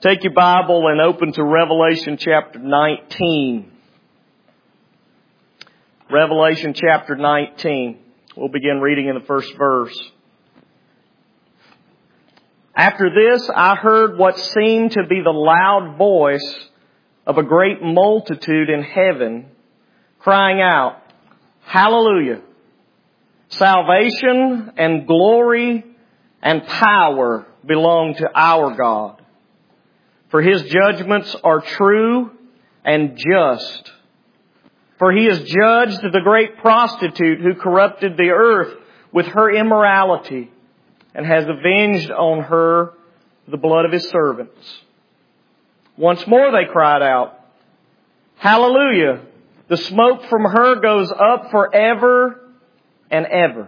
Take your Bible and open to Revelation chapter 19. Revelation chapter 19. We'll begin reading in the first verse. After this, I heard what seemed to be the loud voice of a great multitude in heaven, crying out, Hallelujah! Salvation and glory and power belong to our God. For His judgments are true and just. For He has judged the great prostitute who corrupted the earth with her immorality and has avenged on her the blood of His servants. Once more they cried out, Hallelujah! The smoke from her goes up forever and ever.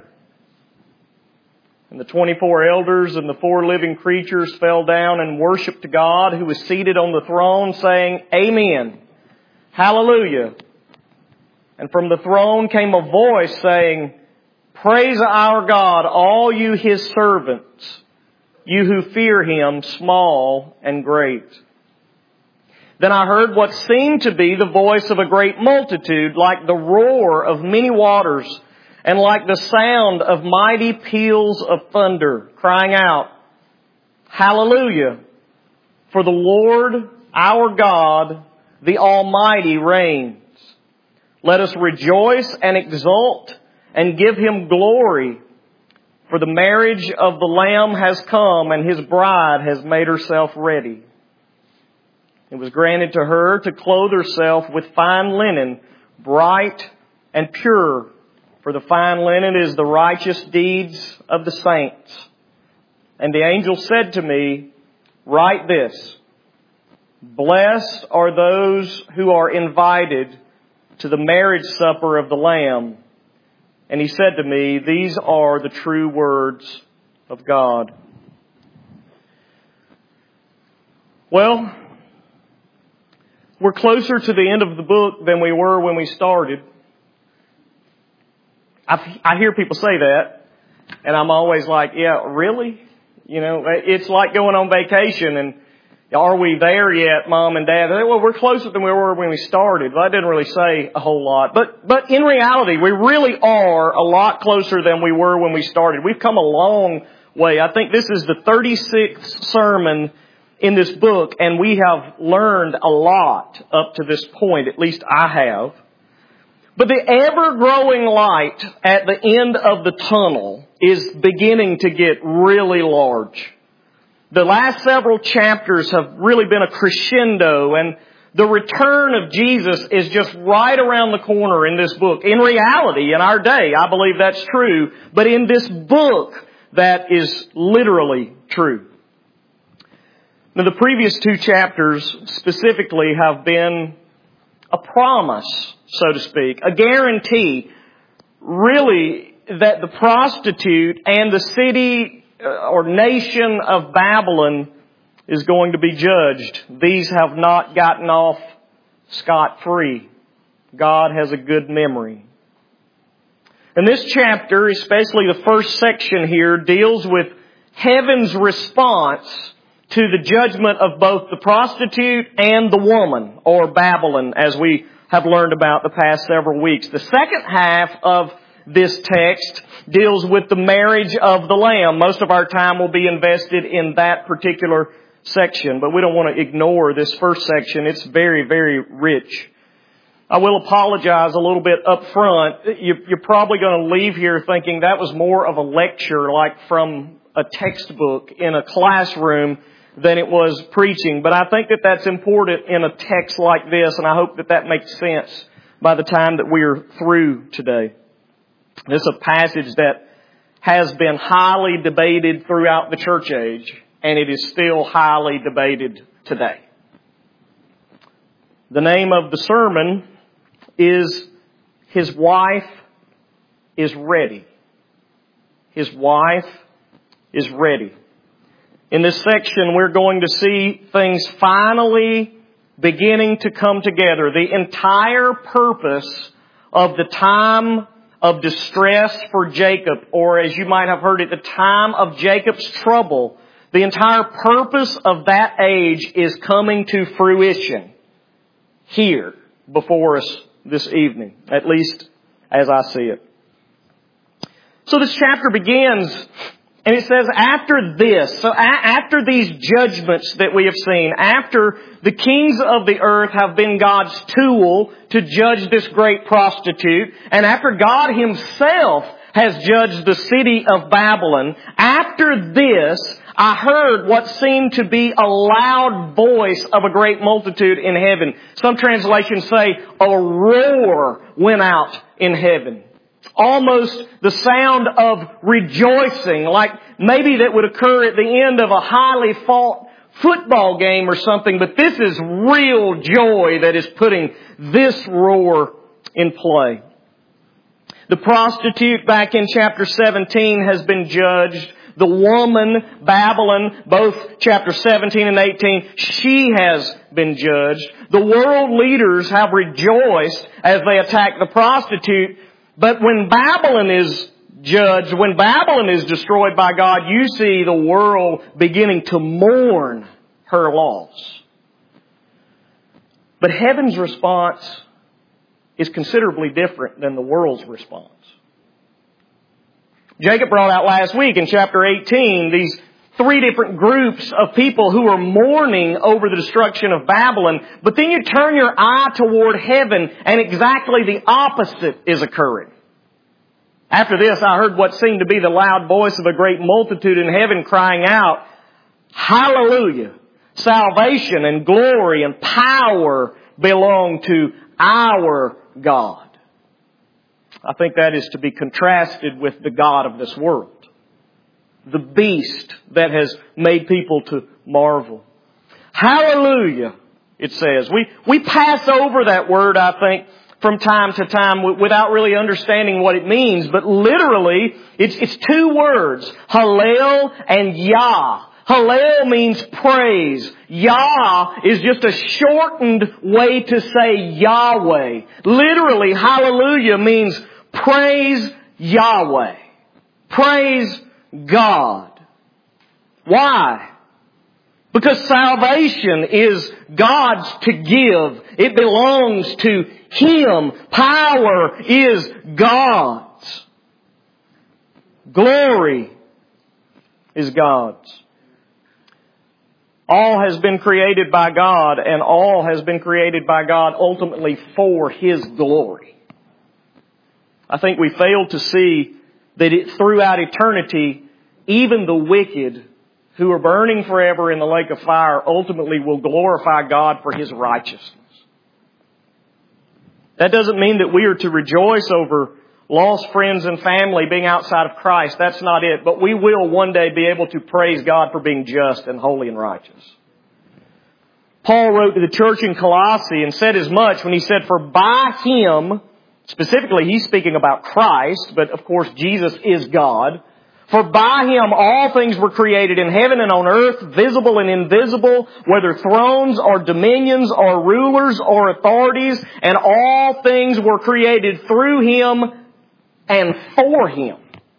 And the 24 elders and the 4 living creatures fell down and worshipped God who was seated on the throne, saying, Amen. Hallelujah. And from the throne came a voice saying, Praise our God, all you His servants, you who fear Him, small and great. Then I heard what seemed to be the voice of a great multitude, like the roar of many waters, and like the sound of mighty peals of thunder, crying out, Hallelujah! For the Lord our God, the Almighty, reigns. Let us rejoice and exult and give Him glory, for the marriage of the Lamb has come, and His bride has made herself ready. It was granted to her to clothe herself with fine linen, bright and pure, for the fine linen is the righteous deeds of the saints. And the angel said to me, Write this, Blessed are those who are invited to the marriage supper of the Lamb. And he said to me, These are the true words of God. Well, we're closer to the end of the book than we were when we started. I hear people say that, and I'm always like, yeah, really? You know, it's like going on vacation, and are we there yet, Mom and Dad? Well, we're closer than we were when we started. Well, that didn't really say a whole lot. But in reality, we really are a lot closer than we were when we started. We've come a long way. I think this is the 36th sermon in this book, and we have learned a lot up to this point. At least I have. But the ever-growing light at the end of the tunnel is beginning to get really large. The last several chapters have really been a crescendo, and the return of Jesus is just right around the corner in this book. In reality, in our day, I believe that's true. But in this book, that is literally true. Now, the previous 2 chapters specifically have been a promise, so to speak, a guarantee, really, that the prostitute and the city or nation of Babylon is going to be judged. These have not gotten off scot-free. God has a good memory. And this chapter, especially the first section here, deals with heaven's response to the judgment of both the prostitute and the woman, or Babylon, as we have learned about the past several weeks. The second half of this text deals with the marriage of the Lamb. Most of our time will be invested in that particular section, but we don't want to ignore this first section. It's very, very rich. I will apologize a little bit up front. You're probably going to leave here thinking that was more of a lecture, like from a textbook in a classroom, than it was preaching. But I think that that's important in a text like this, and I hope that that makes sense by the time that we're through today. This is a passage that has been highly debated throughout the church age, and it is still highly debated today. The name of the sermon is His Wife is Ready. His wife is ready. In this section, we're going to see things finally beginning to come together. The entire purpose of the time of distress for Jacob, or as you might have heard it, the time of Jacob's trouble, The entire purpose of that age is coming to fruition here before us this evening, at least as I see it. So this chapter begins, and it says, after this, so after these judgments that we have seen, after the kings of the earth have been God's tool to judge this great prostitute, and after God Himself has judged the city of Babylon, after this, I heard what seemed to be a loud voice of a great multitude in heaven. Some translations say a roar went out in heaven. Almost the sound of rejoicing, like maybe that would occur at the end of a highly fought football game or something, but this is real joy that is putting this roar in play. The prostitute back in chapter 17 has been judged. The woman, Babylon, both chapter 17 and 18, she has been judged. The world leaders have rejoiced as they attack the prostitute. But when Babylon is judged, when Babylon is destroyed by God, you see the world beginning to mourn her loss. But heaven's response is considerably different than the world's response. Jacob brought out last week in chapter 18 these three different groups of people who are mourning over the destruction of Babylon. But then you turn your eye toward heaven and exactly the opposite is occurring. After this, I heard what seemed to be the loud voice of a great multitude in heaven crying out, "Hallelujah! Salvation and glory and power belong to our God." I think that is to be contrasted with the God of this world. The beast that has made people to marvel. Hallelujah, it says. We pass over that word, I think, from time to time without really understanding what it means. But literally, it's two words, Hallel and Yah. Hallel means praise. Yah is just a shortened way to say Yahweh. Literally, hallelujah means praise Yahweh. Praise God. Why? Because salvation is God's to give. It belongs to Him. Power is God's. Glory is God's. All has been created by God, and all has been created by God ultimately for His glory. I think we fail to see that throughout eternity, even the wicked who are burning forever in the lake of fire ultimately will glorify God for His righteousness. That doesn't mean that we are to rejoice over lost friends and family being outside of Christ. That's not it. But we will one day be able to praise God for being just and holy and righteous. Paul wrote to the church in Colossae and said as much when he said, "For by Him," specifically he's speaking about Christ, but of course Jesus is God. "For by Him all things were created in heaven and on earth, visible and invisible, whether thrones or dominions or rulers or authorities, and all things were created through Him and for Him."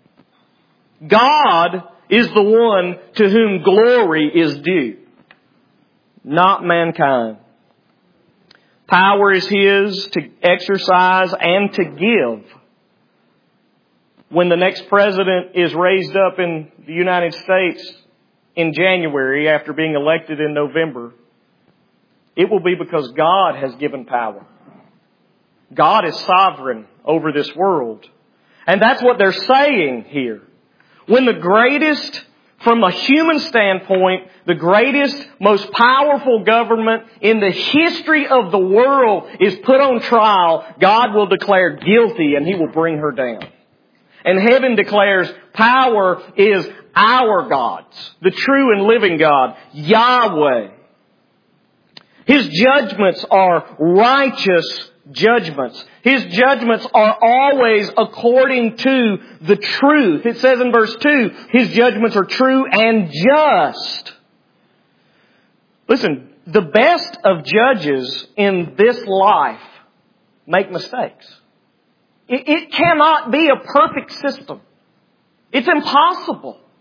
God is the one to whom glory is due, not mankind. Power is His to exercise and to give. When the next president is raised up in the United States in January after being elected in November, it will be because God has given power. God is sovereign over this world. And that's what they're saying here. When the greatest, from a human standpoint, the greatest, most powerful government in the history of the world is put on trial, God will declare guilty and He will bring her down. And heaven declares power is our God's, the true and living God, Yahweh. His judgments are righteous judgments. His judgments are always according to the truth. It says in verse 2, His judgments are true and just. Listen, the best of judges in this life make mistakes. It cannot be a perfect system. It's impossible.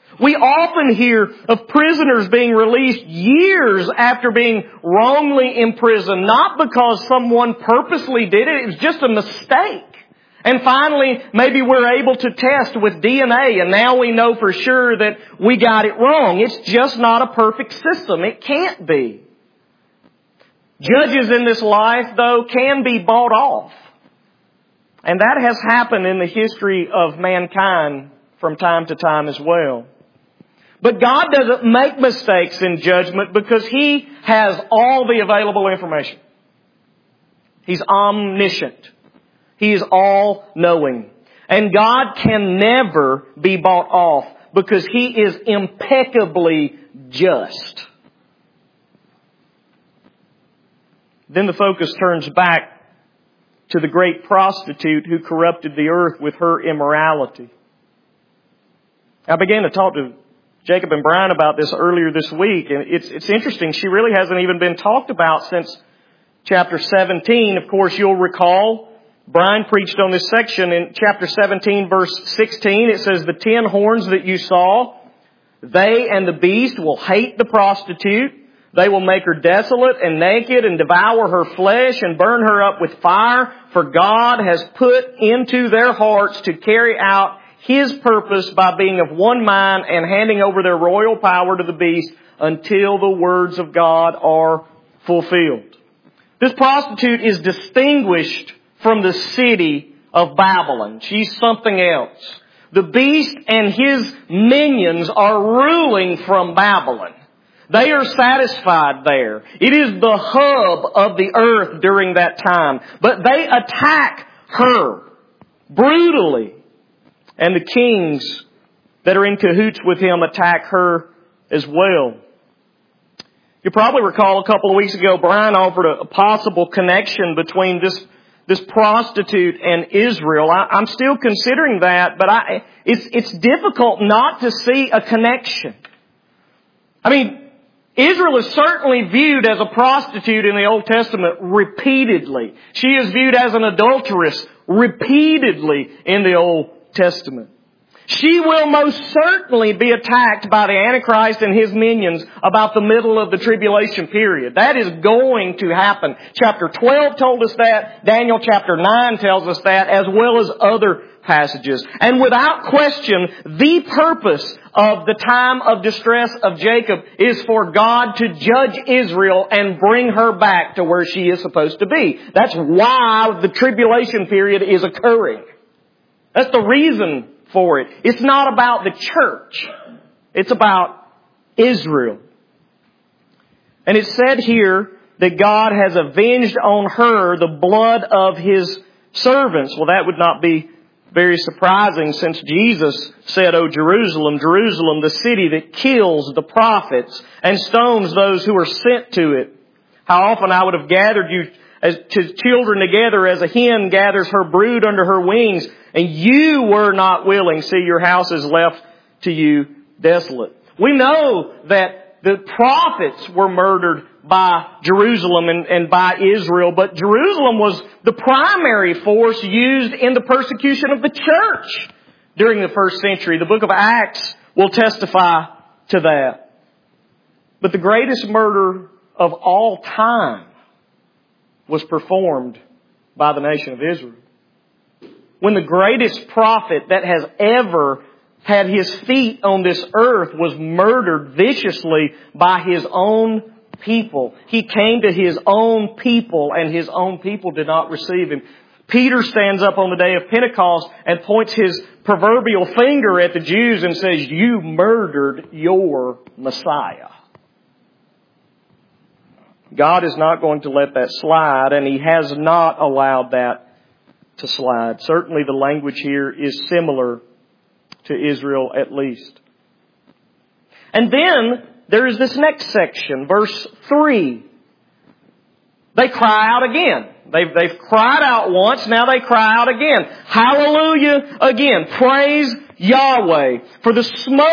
We often hear of prisoners being released years after being wrongly imprisoned, not because someone purposely did it, it was just a mistake. And finally, maybe we're able to test with DNA, and now we know for sure that we got it wrong. It's just not a perfect system. It can't be. Judges in this life, though, can be bought off. And that has happened in the history of mankind from time to time as well. But God doesn't make mistakes in judgment because He has all the available information. He's omniscient. He is all-knowing. And God can never be bought off because He is impeccably just. Then the focus turns back to the great prostitute who corrupted the earth with her immorality. I began to talk to Jacob and Brian about this earlier this week, and it's interesting. She really hasn't even been talked about since chapter 17. Of course, you'll recall Brian preached on this section in chapter 17, verse 16. It says, "The 10 horns that you saw, they and the beast will hate the prostitute. They will make her desolate and naked and devour her flesh and burn her up with fire. For God has put into their hearts to carry out His purpose by being of one mind and handing over their royal power to the beast until the words of God are fulfilled." This prostitute is distinguished from the city of Babylon. She's something else. The beast and his minions are ruling from Babylon. They are satisfied there. It is the hub of the earth during that time. But they attack her brutally. And the kings that are in cahoots with him attack her as well. You probably recall a couple of weeks ago, Brian offered a possible connection between this prostitute and Israel. I'm still considering that, but it's difficult not to see a connection. I mean, Israel is certainly viewed as a prostitute in the Old Testament repeatedly. She is viewed as an adulteress repeatedly in the Old Testament. She will most certainly be attacked by the Antichrist and his minions about the middle of the tribulation period. That is going to happen. Chapter 12 told us that. Daniel chapter 9 tells us that, as well as other passages. And without question, the purpose of the time of distress of Jacob is for God to judge Israel and bring her back to where she is supposed to be. That's why the tribulation period is occurring. That's the reason for it. It's not about the church. It's about Israel. And it's said here that God has avenged on her the blood of His servants. Well, that would not be very surprising since Jesus said, "O Jerusalem, Jerusalem, the city that kills the prophets and stones those who are sent to it. How often I would have gathered you as to children together as a hen gathers her brood under her wings, and you were not willing. See, your house is left to you desolate." We know that the prophets were murdered by Jerusalem and by Israel, but Jerusalem was the primary force used in the persecution of the church during the first century. The book of Acts will testify to that. But the greatest murder of all time was performed by the nation of Israel. When the greatest prophet that has ever had his feet on this earth was murdered viciously by his own people. He came to his own people, and his own people did not receive him. Peter stands up on the day of Pentecost and points his proverbial finger at the Jews and says, "You murdered your Messiah." God is not going to let that slide, and He has not allowed that to slide. Certainly the language here is similar to Israel at least. And then there is this next section, verse 3. They cry out again. They've cried out once, now they cry out again. Hallelujah again. Praise Yahweh. For the smoke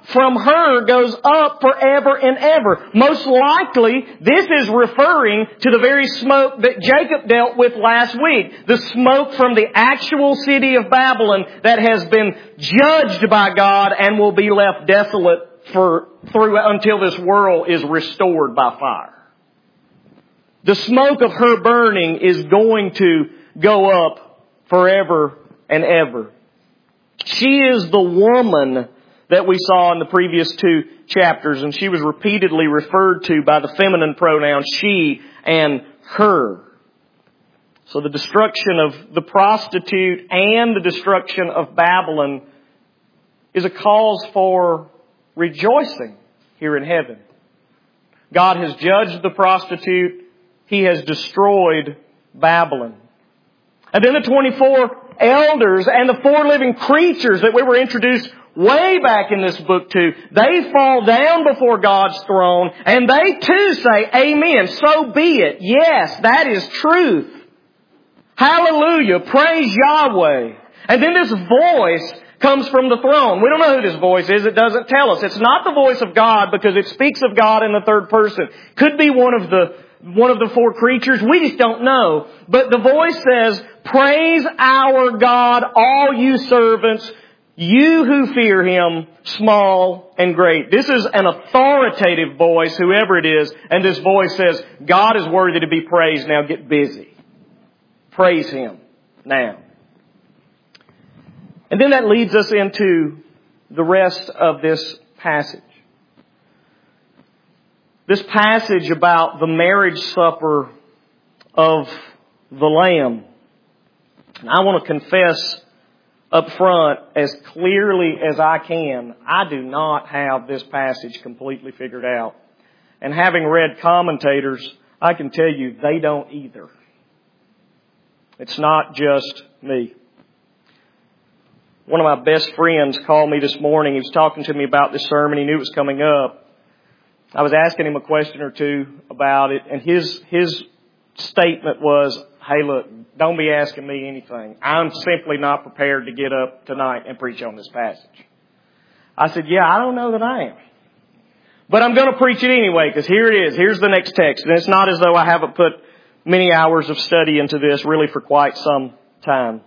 from her goes up forever and ever. Most likely, this is referring to the very smoke that Jacob dealt with last week. The smoke from the actual city of Babylon that has been judged by God and will be left desolate until this world is restored by fire. The smoke of her burning is going to go up forever and ever. She is the woman that we saw in the previous 2 chapters, and she was repeatedly referred to by the feminine pronouns she and her. So the destruction of the prostitute and the destruction of Babylon is a cause for rejoicing here in heaven. God has judged the prostitute. He has destroyed Babylon. And then the 24 elders and the 4 living creatures that we were introduced way back in this book to, they fall down before God's throne and they too say, Amen, so be it. Yes, that is truth. Hallelujah, praise Yahweh. And then this voice comes from the throne. We don't know who this voice is. It doesn't tell us. It's not the voice of God because it speaks of God in the third person. Could be one of the 4 creatures. We just don't know. But the voice says, praise our God, all you servants, you who fear Him, small and great. This is an authoritative voice, whoever it is. And this voice says, God is worthy to be praised. Now get busy. Praise Him now. And then that leads us into the rest of this passage. This passage about the marriage supper of the Lamb. And I want to confess up front, as clearly as I can, I do not have this passage completely figured out. And having read commentators, I can tell you they don't either. It's not just me. One of my best friends called me this morning. He was talking to me about this sermon. He knew it was coming up. I was asking him a question or two about it, and his statement was, hey, look, don't be asking me anything. I'm simply not prepared to get up tonight and preach on this passage. I said, yeah, I don't know that I am. But I'm going to preach it anyway, because here it is. Here's the next text. And it's not as though I haven't put many hours of study into this really for quite some time.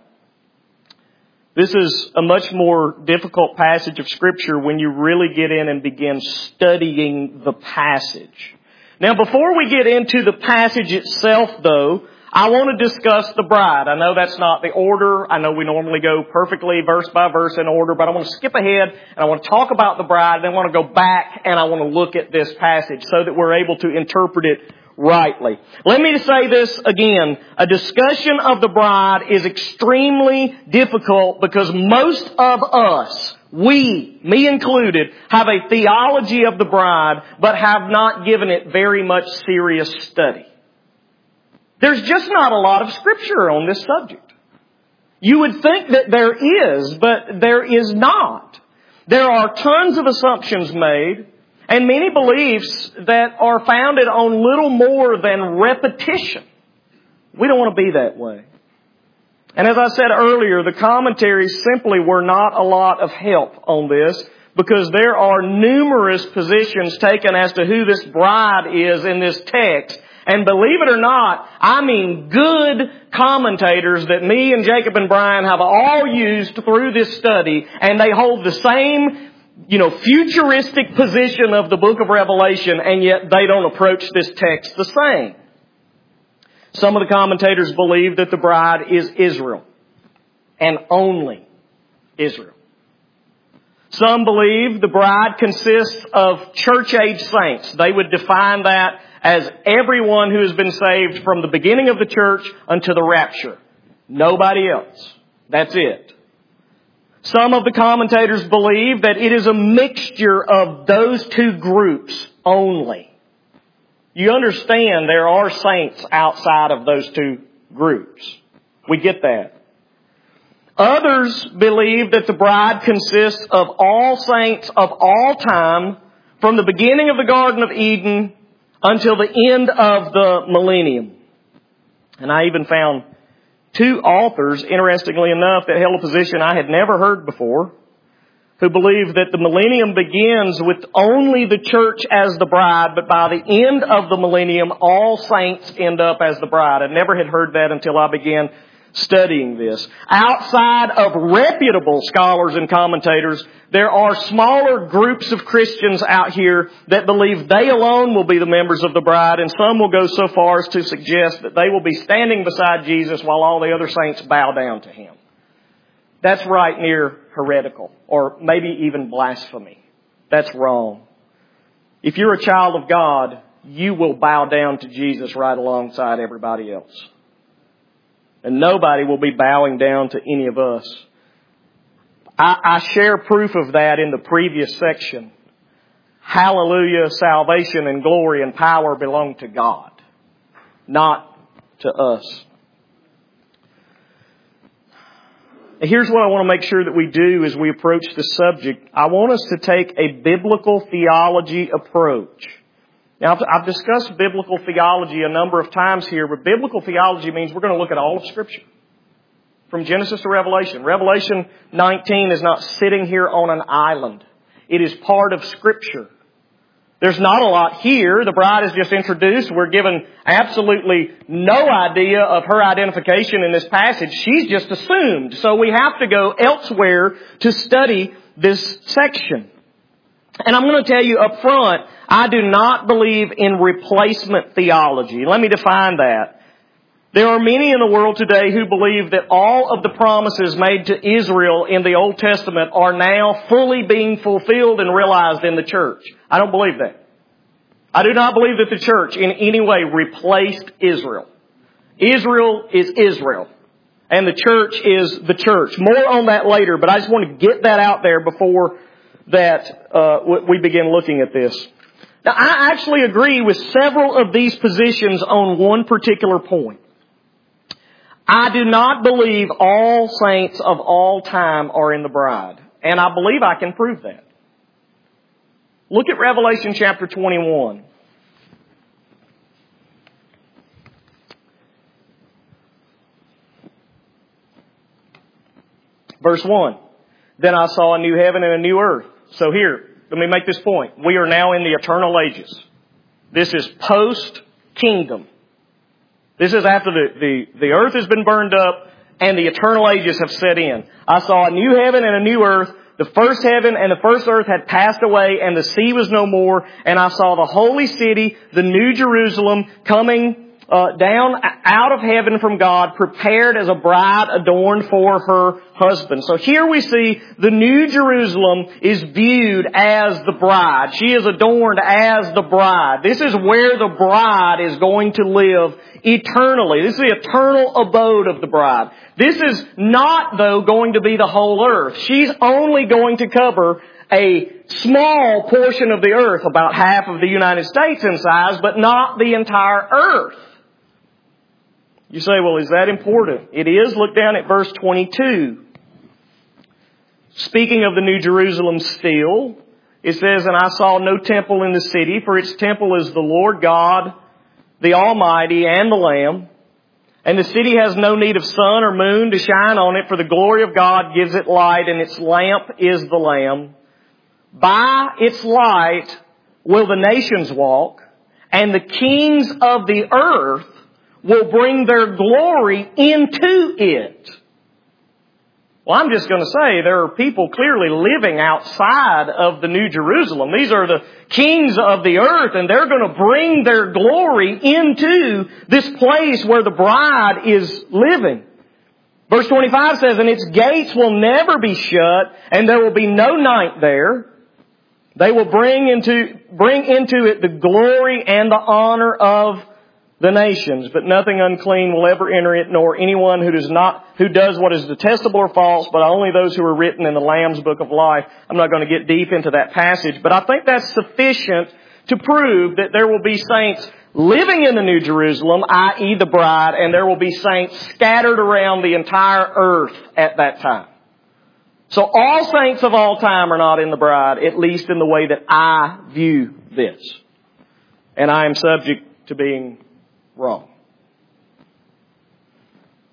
This is a much more difficult passage of Scripture when you really get in and begin studying the passage. Now, before we get into the passage itself, though, I want to discuss the bride. I know that's not the order. I know we normally go perfectly verse by verse in order, but I want to skip ahead and I want to talk about the bride, and then I want to go back and I want to look at this passage so that we're able to interpret it rightly. Let me say this again. A discussion of the bride is extremely difficult because most of us, we, me included, have a theology of the bride, but have not given it very much serious study. There's just not a lot of Scripture on this subject. You would think that there is, but there is not. There are tons of assumptions made and many beliefs that are founded on little more than repetition. We don't want to be that way. And as I said earlier, the commentaries simply were not a lot of help on this because there are numerous positions taken as to who this bride is in this text. And believe it or not, I mean good commentators that me and Jacob and Brian have all used through this study, and they hold the same, futuristic position of the book of Revelation, and yet they don't approach this text the same. Some of the commentators believe that the bride is Israel, and only Israel. Some believe the bride consists of church-age saints. They would define that as everyone who has been saved from the beginning of the church unto the rapture. Nobody else. That's it. Some of the commentators believe that it is a mixture of those two groups only. You understand there are saints outside of those two groups. We get that. Others believe that the bride consists of all saints of all time from the beginning of the Garden of Eden until the end of the millennium. And I even found two authors, interestingly enough, that held a position I had never heard before, who believe that the millennium begins with only the church as the bride, but by the end of the millennium, all saints end up as the bride. I never had heard that until I began studying this. Outside of reputable scholars and commentators, there are smaller groups of Christians out here that believe they alone will be the members of the bride, and some will go so far as to suggest that they will be standing beside Jesus while all the other saints bow down to Him. That's right near heretical, or maybe even blasphemy. That's wrong. If you're a child of God, you will bow down to Jesus right alongside everybody else. And nobody will be bowing down to any of us. I share proof of that in the previous section. Hallelujah, salvation and glory and power belong to God, not to us. Here's what I want to make sure that we do as we approach the subject. I want us to take a biblical theology approach. Now, I've discussed biblical theology a number of times here, but biblical theology means we're going to look at all of Scripture. From Genesis to Revelation. Revelation 19 is not sitting here on an island. It is part of Scripture. There's not a lot here. The bride is just introduced. We're given absolutely no idea of her identification in this passage. She's just assumed. So we have to go elsewhere to study this section. And I'm going to tell you up front, I do not believe in replacement theology. Let me define that. There are many in the world today who believe that all of the promises made to Israel in the Old Testament are now fully being fulfilled and realized in the church. I don't believe that. I do not believe that the church in any way replaced Israel. Israel is Israel. And the church is the church. More on that later, but I just want to get that out there before that we begin looking at this. Now, I actually agree with several of these positions on one particular point. I do not believe all saints of all time are in the bride. And I believe I can prove that. Look at Revelation chapter 21. Verse 1. Then I saw a new heaven and a new earth. So here, let me make this point. We are now in the eternal ages. This is post-kingdom. This is after the earth has been burned up and the eternal ages have set in. I saw a new heaven and a new earth. The first heaven and the first earth had passed away and the sea was no more. And I saw the holy city, the new Jerusalem, coming down out of heaven from God, prepared as a bride adorned for her husband. So here we see the new Jerusalem is viewed as the bride. She is adorned as the bride. This is where the bride is going to live eternally. This is the eternal abode of the bride. This is not, though, going to be the whole earth. She's only going to cover a small portion of the earth, about half of the United States in size, but not the entire earth. You say, well, is that important? It is. Look down at verse 22. Speaking of the New Jerusalem still, it says, and I saw no temple in the city, for its temple is the Lord God, the Almighty, and the Lamb. And the city has no need of sun or moon to shine on it, for the glory of God gives it light, and its lamp is the Lamb. By its light will the nations walk, and the kings of the earth will bring their glory into it. Well, I'm just going to say there are people clearly living outside of the New Jerusalem. These are the kings of the earth, and they're going to bring their glory into this place where the bride is living. Verse 25 says, and its gates will never be shut, and there will be no night there. They will bring into it the glory and the honor of the nations, but nothing unclean will ever enter it, nor anyone who does what is detestable or false, but only those who are written in the Lamb's book of life. I'm not going to get deep into that passage, but I think that's sufficient to prove that there will be saints living in the New Jerusalem, i.e. the bride, and there will be saints scattered around the entire earth at that time. So all saints of all time are not in the bride, at least in the way that I view this. And I am subject to being wrong.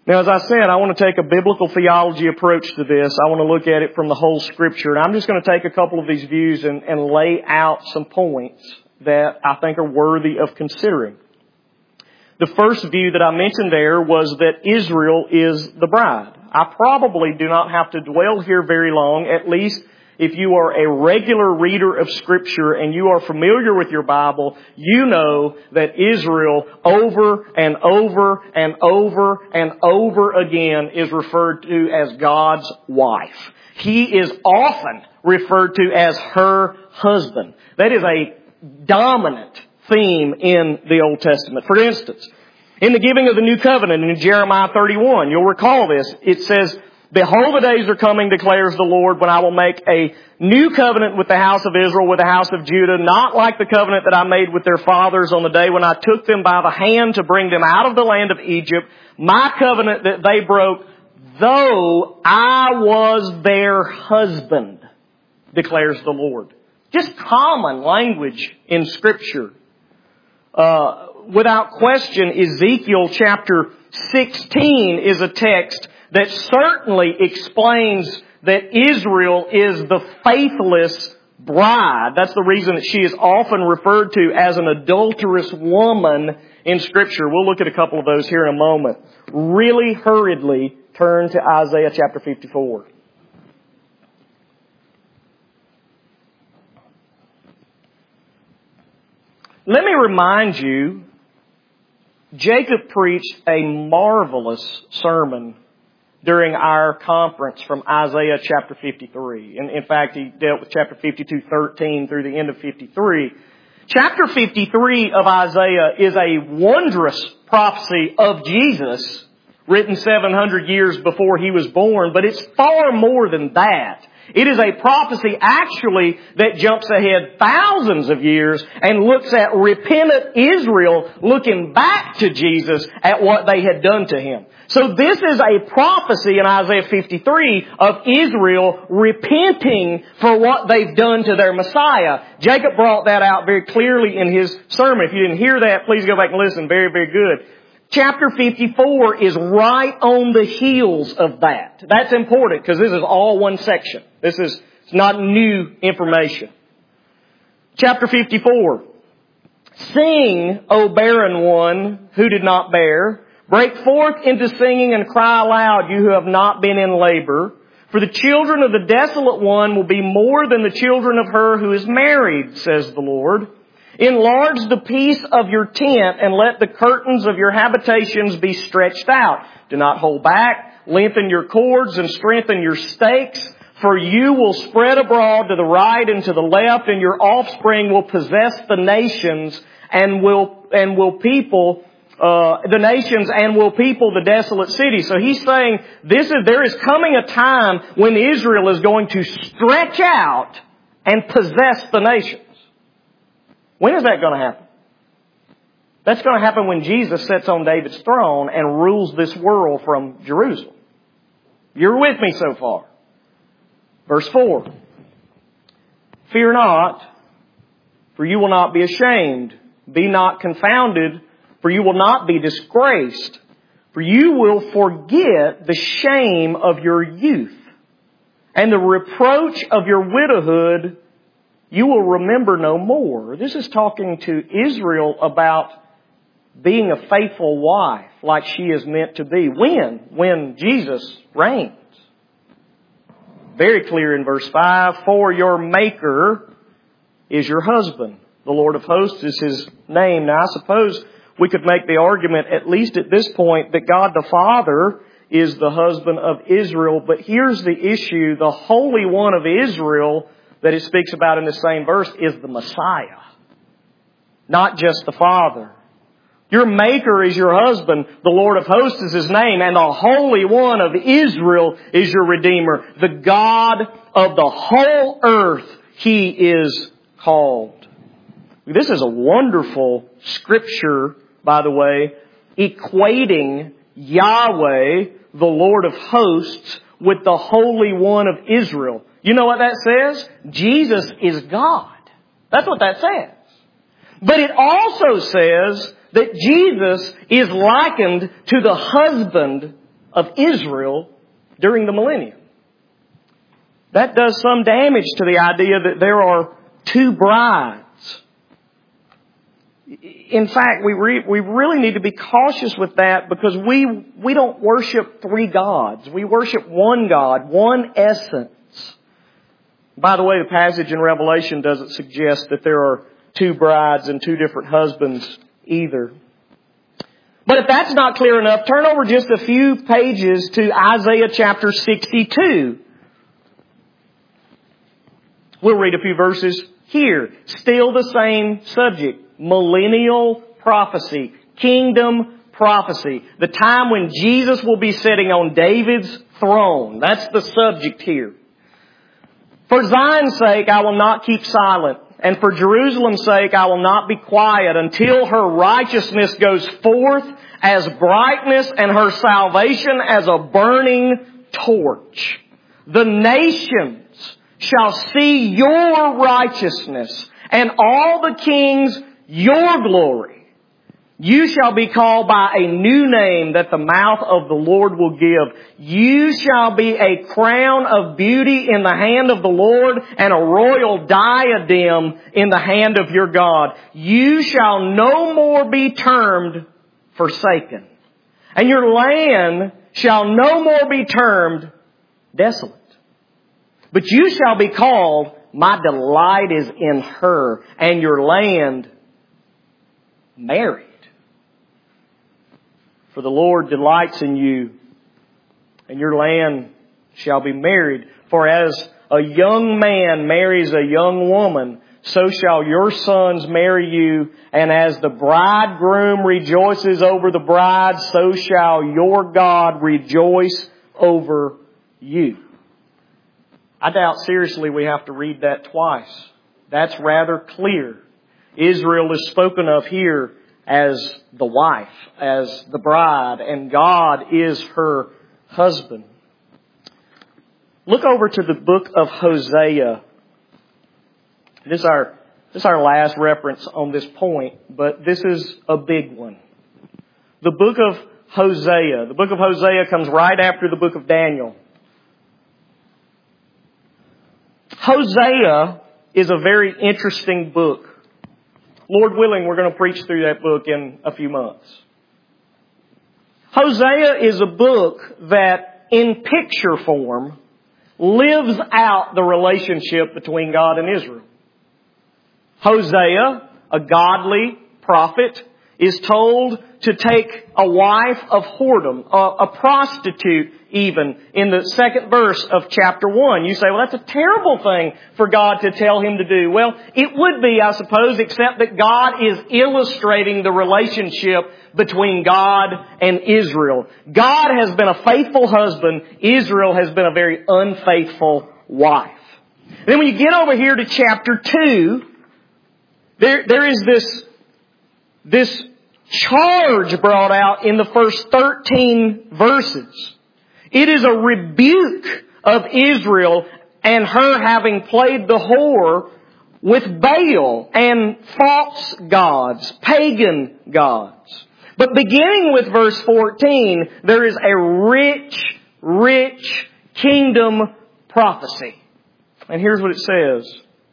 Now, as I said, I want to take a biblical theology approach to this. I want to look at it from the whole Scripture. And I'm just going to take a couple of these views and lay out some points that I think are worthy of considering. The first view that I mentioned there was that Israel is the bride. I probably do not have to dwell here very long, at least if you are a regular reader of Scripture and you are familiar with your Bible, you know that Israel over and over and over and over again is referred to as God's wife. He is often referred to as her husband. That is a dominant theme in the Old Testament. For instance, in the giving of the new covenant in Jeremiah 31, you'll recall this, it says, "Behold, the days are coming, declares the Lord, when I will make a new covenant with the house of Israel, with the house of Judah, not like the covenant that I made with their fathers on the day when I took them by the hand to bring them out of the land of Egypt, my covenant that they broke, though I was their husband, declares the Lord." Just common language in Scripture. Without question, Ezekiel chapter 16 is a text that certainly explains that Israel is the faithless bride. That's the reason that she is often referred to as an adulterous woman in Scripture. We'll look at a couple of those here in a moment. Really hurriedly turn to Isaiah chapter 54. Let me remind you, Jacob preached a marvelous sermon during our conference from Isaiah chapter 53. In fact, he dealt with chapter 52:13 through the end of 53. Chapter 53 of Isaiah is a wondrous prophecy of Jesus, written 700 years before he was born, but it's far more than that. It is a prophecy actually that jumps ahead thousands of years and looks at repentant Israel looking back to Jesus at what they had done to him. So this is a prophecy in Isaiah 53 of Israel repenting for what they've done to their Messiah. Jacob brought that out very clearly in his sermon. If you didn't hear that, please go back and listen. Very, very good. Chapter 54 is right on the heels of that. That's important because this is all one section. This is not new information. Chapter 54. "Sing, O barren one who did not bear. Break forth into singing and cry aloud, you who have not been in labor. For the children of the desolate one will be more than the children of her who is married, says the Lord. Enlarge the peace of your tent and let the curtains of your habitations be stretched out. Do not hold back. Lengthen your cords and strengthen your stakes. For you will spread abroad to the right and to the left, and your offspring will possess the nations and will people the desolate city." So he's saying there is coming a time when Israel is going to stretch out and possess the nations. When is that going to happen? That's going to happen when Jesus sits on David's throne and rules this world from Jerusalem. You're with me so far. Verse 4. "Fear not, for you will not be ashamed. Be not confounded, for you will not be disgraced. For you will forget the shame of your youth, and the reproach of your widowhood you will remember no more." This is talking to Israel about being a faithful wife like she is meant to be. When Jesus reigns. Very clear in verse 5. "For your Maker is your husband. The Lord of hosts is his name." Now I suppose we could make the argument, at least at this point, that God the Father is the husband of Israel. But here's the issue. The Holy One of Israel that it speaks about in the same verse is the Messiah, not just the Father. Your Maker is your husband, the Lord of hosts is his name, and the Holy One of Israel is your Redeemer. The God of the whole earth, he is called. This is a wonderful scripture, by the way, equating Yahweh, the Lord of hosts, with the Holy One of Israel. You know what that says? Jesus is God. That's what that says. But it also says that Jesus is likened to the husband of Israel during the millennium. That does some damage to the idea that there are two brides. In fact, we really need to be cautious with that because we don't worship three gods. We worship one God, one essence. By the way, the passage in Revelation doesn't suggest that there are two brides and two different husbands either. But if that's not clear enough, turn over just a few pages to Isaiah chapter 62. We'll read a few verses here. Still the same subject. Millennial prophecy. Kingdom prophecy. The time when Jesus will be sitting on David's throne. That's the subject here. For Zion's sake I will not keep silent, and for Jerusalem's sake I will not be quiet until her righteousness goes forth as brightness and her salvation as a burning torch. The nations shall see your righteousness, and all the kings your glory. You shall be called by a new name that the mouth of the Lord will give. You shall be a crown of beauty in the hand of the Lord and a royal diadem in the hand of your God. You shall no more be termed forsaken, and your land shall no more be termed desolate. But you shall be called, my delight is in her, and your land married. For the Lord delights in you, and your land shall be married. For as a young man marries a young woman, so shall your sons marry you. And as the bridegroom rejoices over the bride, so shall your God rejoice over you. I doubt seriously we have to read that twice. That's rather clear. Israel is spoken of here as the wife, as the bride, and God is her husband. Look over to the book of Hosea. This is our last reference on this point, but this is a big one. The book of Hosea. The book of Hosea comes right after the book of Daniel. Hosea is a very interesting book. Lord willing, we're going to preach through that book in a few months. Hosea is a book that, in picture form, lives out the relationship between God and Israel. Hosea, a godly prophet, is told to take a wife of whoredom, a prostitute even, in the second verse of chapter 1. You say, well, that's a terrible thing for God to tell him to do. Well, it would be, I suppose, except that God is illustrating the relationship between God and Israel. God has been a faithful husband. Israel has been a very unfaithful wife. Then when you get over here to chapter 2, there is this charge brought out in the first 13 verses. It is a rebuke of Israel and her having played the whore with Baal and false gods, pagan gods. But beginning with verse 14, there is a rich kingdom prophecy. And here's what it says.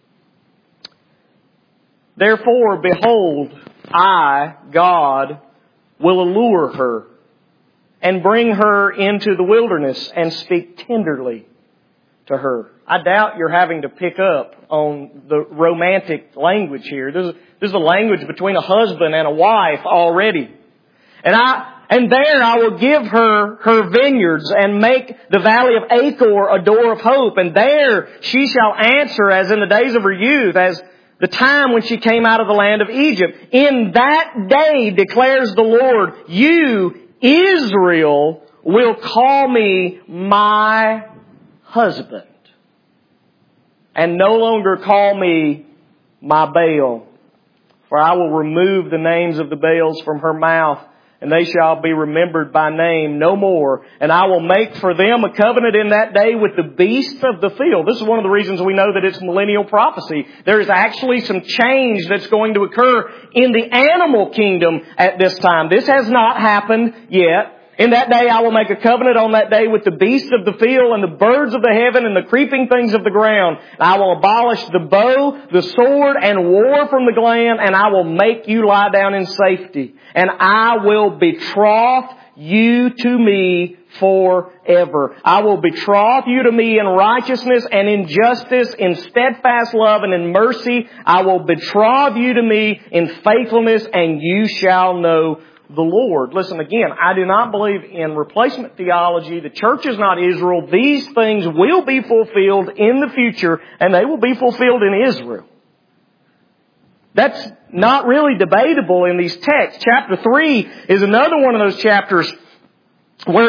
Therefore, behold, I, God, will allure her and bring her into the wilderness and speak tenderly to her. I doubt you're having to pick up on the romantic language here. This is a language between a husband and a wife already. And there I will give her vineyards and make the valley of Achor a door of hope. And there she shall answer as in the days of her youth, as the time when she came out of the land of Egypt. In that day, declares the Lord, you, Israel, will call me my husband, and no longer call me my Baal. For I will remove the names of the Baals from her mouth, and they shall be remembered by name no more. And I will make for them a covenant in that day with the beasts of the field. This is one of the reasons we know that it's millennial prophecy. There is actually some change that's going to occur in the animal kingdom at this time. This has not happened yet. In that day I will make a covenant on that day with the beasts of the field and the birds of the heaven and the creeping things of the ground. And I will abolish the bow, the sword, and war from the land, and I will make you lie down in safety. And I will betroth you to me forever. I will betroth you to me in righteousness and in justice, in steadfast love and in mercy. I will betroth you to me in faithfulness, and you shall know the Lord. Listen again, I do not believe in replacement theology. The church is not Israel. These things will be fulfilled in the future, and they will be fulfilled in Israel. That's not really debatable in these texts. Chapter 3 is another one of those chapters where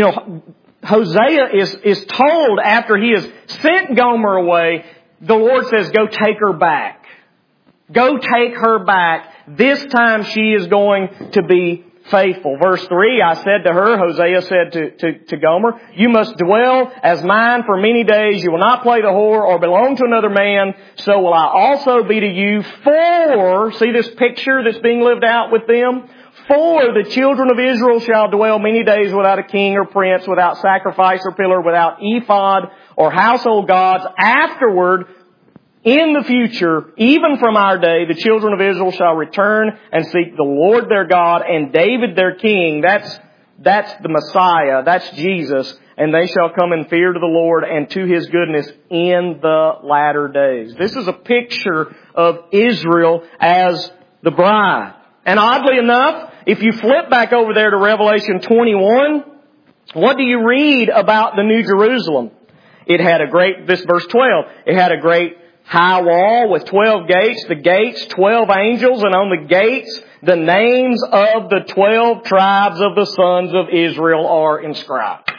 Hosea is told after he has sent Gomer away, the Lord says, go take her back. Go take her back. This time she is going to be faithful. Verse 3, I said to her, Hosea said to Gomer, you must dwell as mine for many days. You will not play the whore or belong to another man. So will I also be to you for, see this picture that's being lived out with them? For the children of Israel shall dwell many days without a king or prince, without sacrifice or pillar, without ephod or household gods. Afterward, in the future, even from our day, the children of Israel shall return and seek the Lord their God and David their king. That's the Messiah. That's Jesus. And they shall come in fear to the Lord and to His goodness in the latter days. This is a picture of Israel as the bride. And oddly enough, if you flip back over there to Revelation 21, what do you read about the New Jerusalem? It had this verse 12, it had a great high wall with 12 gates, the gates 12 angels, and on the gates the names of the 12 tribes of the sons of Israel are inscribed.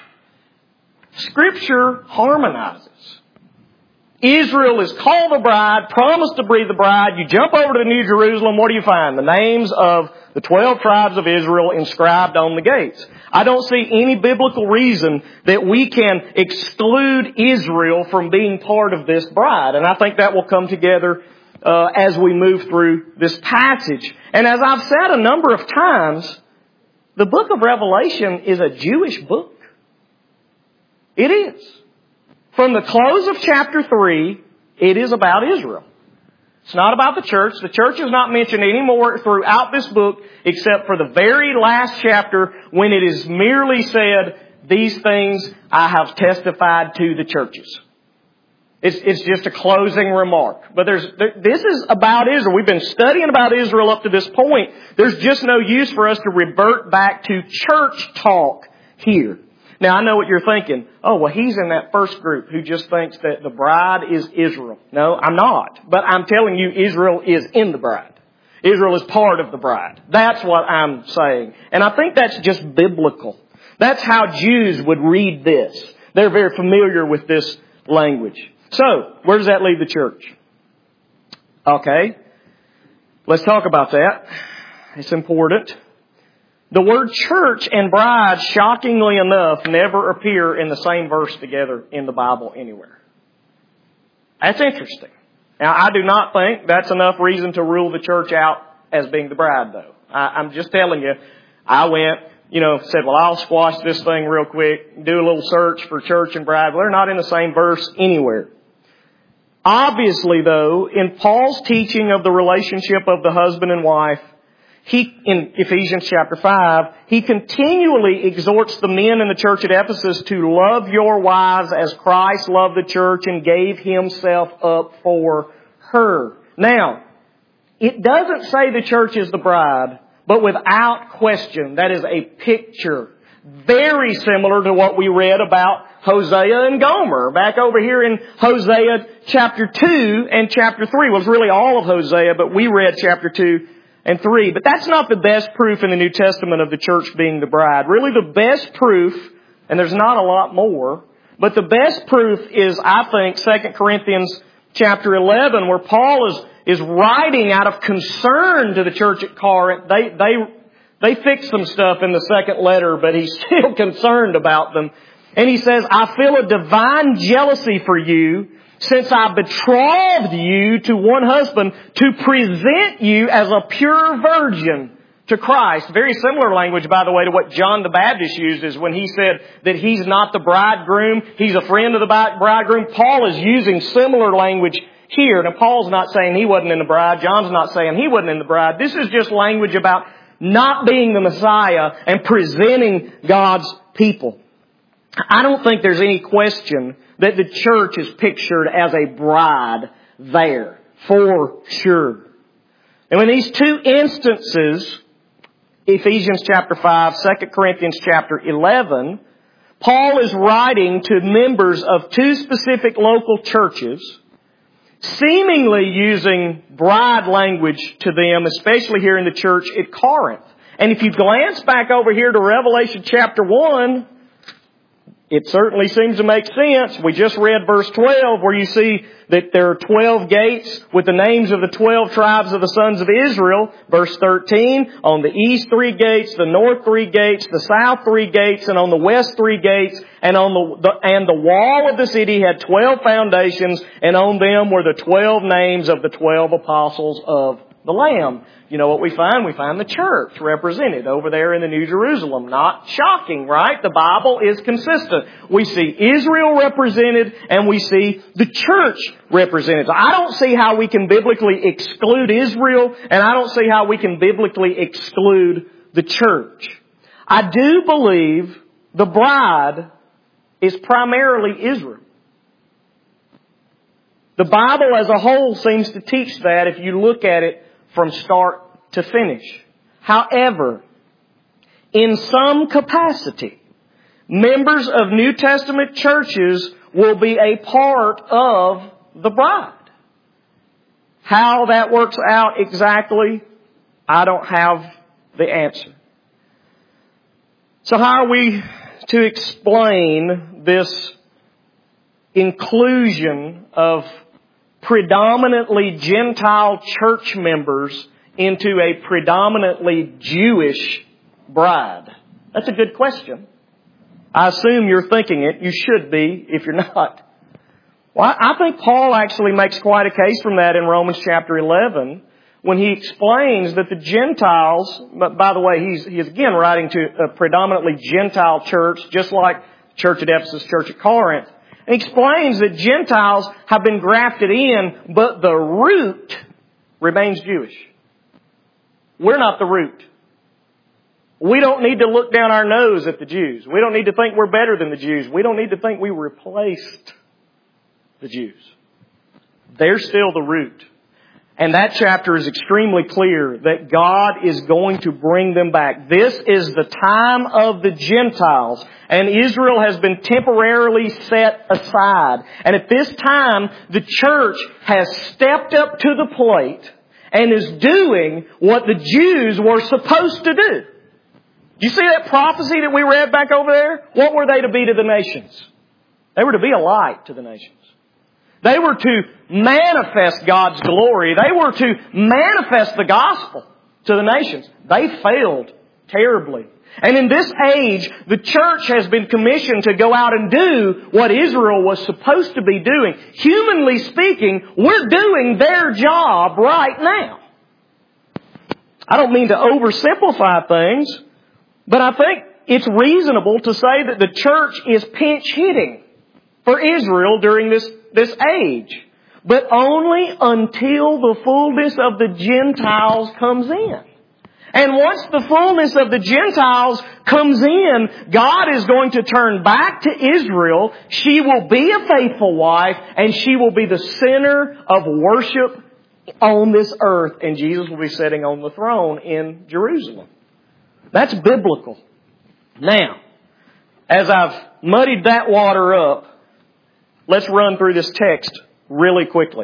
Scripture harmonizes. Israel is called the bride, promised to be the bride. You jump over to the New Jerusalem, what do you find? The names of the 12 tribes of Israel inscribed on the gates. I don't see any biblical reason that we can exclude Israel from being part of this bride. And I think that will come together as we move through this passage. And as I've said a number of times, the book of Revelation is a Jewish book. It is. From the close of chapter 3, it is about Israel. It's not about the church. The church is not mentioned anymore throughout this book except for the very last chapter when it is merely said, these things I have testified to the churches. It's just a closing remark. But this is about Israel. We've been studying about Israel up to this point. There's just no use for us to revert back to church talk here. Now, I know what you're thinking. Oh, well, he's in that first group who just thinks that the bride is Israel. No, I'm not. But I'm telling you, Israel is in the bride. Israel is part of the bride. That's what I'm saying. And I think that's just biblical. That's how Jews would read this. They're very familiar with this language. So, where does that leave the church? Okay. Let's talk about that. It's important. The word church and bride, shockingly enough, never appear in the same verse together in the Bible anywhere. That's interesting. Now, I do not think that's enough reason to rule the church out as being the bride, though. I'm just telling you, I went, said, well, I'll squash this thing real quick, do a little search for church and bride. Well, they're not in the same verse anywhere. Obviously, though, in Paul's teaching of the relationship of the husband and wife, in Ephesians chapter 5, he continually exhorts the men in the church at Ephesus to love your wives as Christ loved the church and gave Himself up for her. Now, it doesn't say the church is the bride, but without question, that is a picture very similar to what we read about Hosea and Gomer. Back over here in Hosea chapter 2 and chapter 3. Well, it's really all of Hosea, but we read chapter 2 and 3. But that's not the best proof in the New Testament of the church being the bride. Really the best proof, and there's not a lot more, but the best proof is, I think, 2 Corinthians chapter 11, where Paul is writing out of concern to the church at Corinth. They fixed some stuff in the second letter, but he's still concerned about them. And he says, I feel a divine jealousy for you, since I betrothed you to one husband to present you as a pure virgin to Christ. Very similar language, by the way, to what John the Baptist uses when he said that he's not the bridegroom, he's a friend of the bridegroom. Paul is using similar language here. Now, Paul's not saying he wasn't in the bride. John's not saying he wasn't in the bride. This is just language about not being the Messiah and presenting God's people. I don't think there's any question that the church is pictured as a bride there, for sure. And in these two instances, Ephesians chapter 5, 2 Corinthians chapter 11, Paul is writing to members of two specific local churches, seemingly using bride language to them, especially here in the church at Corinth. And if you glance back over here to Revelation chapter 1, it certainly seems to make sense. We just read verse 12 where you see that there are 12 gates with the names of the 12 tribes of the sons of Israel. Verse 13, on the east 3 gates, the north 3 gates, the south 3 gates, and on the west 3 gates. And on the wall of the city had 12 foundations, and on them were the 12 names of the 12 apostles of the Lamb. You know what we find? We find the church represented over there in the New Jerusalem. Not shocking, right? The Bible is consistent. We see Israel represented and we see the church represented. So I don't see how we can biblically exclude Israel, and I don't see how we can biblically exclude the church. I do believe the bride is primarily Israel. The Bible as a whole seems to teach that if you look at it from start to finish. However, in some capacity, members of New Testament churches will be a part of the bride. How that works out exactly, I don't have the answer. So how are we to explain this inclusion of predominantly Gentile church members into a predominantly Jewish bride? That's a good question. I assume you're thinking it. You should be if you're not. Well, I think Paul actually makes quite a case from that in Romans chapter 11 when he explains that the Gentiles, but by the way, he's again writing to a predominantly Gentile church, just like church at Ephesus, church at Corinth. And he explains that Gentiles have been grafted in, but the root remains Jewish. We're not the root. We don't need to look down our nose at the Jews. We don't need to think we're better than the Jews. We don't need to think we replaced the Jews. They're still the root. And that chapter is extremely clear that God is going to bring them back. This is the time of the Gentiles, and Israel has been temporarily set aside. And at this time, the church has stepped up to the plate and is doing what the Jews were supposed to do. You see that prophecy that we read back over there? What were they to be to the nations? They were to be a light to the nations. They were to manifest God's glory. They were to manifest the gospel to the nations. They failed terribly. And in this age, the church has been commissioned to go out and do what Israel was supposed to be doing. Humanly speaking, we're doing their job right now. I don't mean to oversimplify things, but I think it's reasonable to say that the church is pinch hitting for Israel during this age. But only until the fullness of the Gentiles comes in. And once the fullness of the Gentiles comes in, God is going to turn back to Israel. She will be a faithful wife, and she will be the center of worship on this earth. And Jesus will be sitting on the throne in Jerusalem. That's biblical. Now, as I've muddied that water up, let's run through this text really quickly.